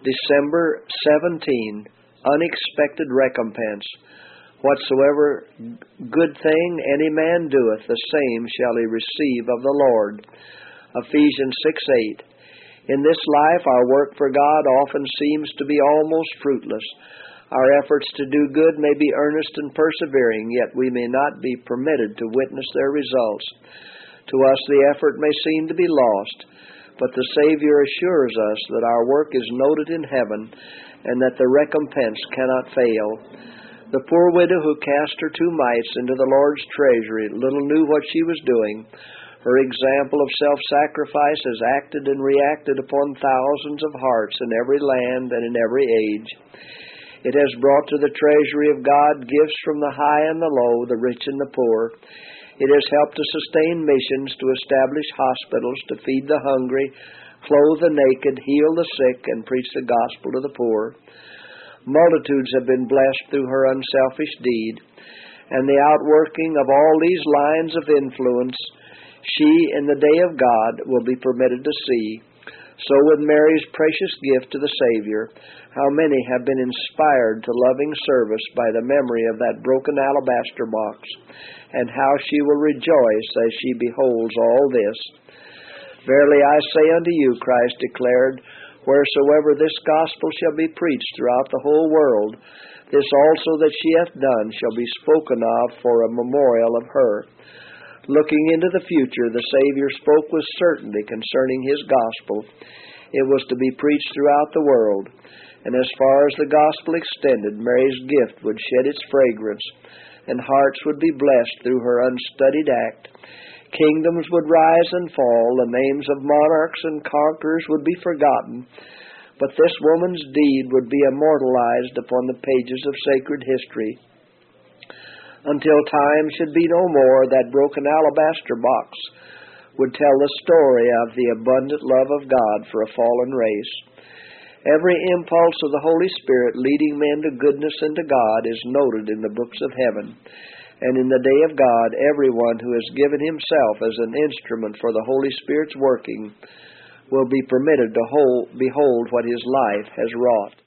December 17, unexpected recompense. Whatsoever good thing any man doeth, the same shall he receive of the Lord. Ephesians 6:8. In this life, our work for God often seems to be almost fruitless. Our efforts to do good may be earnest and persevering, yet we may not be permitted to witness their results. To us, the effort may seem to be lost, but the Savior assures us that our work is noted in heaven and that the recompense cannot fail. The poor widow who cast her 2 mites into the Lord's treasury little knew what she was doing. Her example of self-sacrifice has acted and reacted upon thousands of hearts in every land and in every age. It has brought to the treasury of God gifts from the high and the low, the rich and the poor. It has helped to sustain missions, to establish hospitals, to feed the hungry, clothe the naked, heal the sick, and preach the gospel to the poor. Multitudes have been blessed through her unselfish deed, and the outworking of all these lines of influence she, in the day of God, will be permitted to see. So with Mary's precious gift to the Savior, how many have been inspired to loving service by the memory of that broken alabaster box, and how she will rejoice as she beholds all this. Verily I say unto you, Christ declared, wheresoever this gospel shall be preached throughout the whole world, this also that she hath done shall be spoken of for a memorial of her. Looking into the future, the Savior spoke with certainty concerning His gospel. It was to be preached throughout the world, and as far as the gospel extended, Mary's gift would shed its fragrance, and hearts would be blessed through her unstudied act. Kingdoms would rise and fall, the names of monarchs and conquerors would be forgotten, but this woman's deed would be immortalized upon the pages of sacred history. Until time should be no more, that broken alabaster box would tell the story of the abundant love of God for a fallen race. Every impulse of the Holy Spirit leading men to goodness and to God is noted in the books of heaven. And in the day of God, everyone who has given himself as an instrument for the Holy Spirit's working will be permitted to behold what his life has wrought.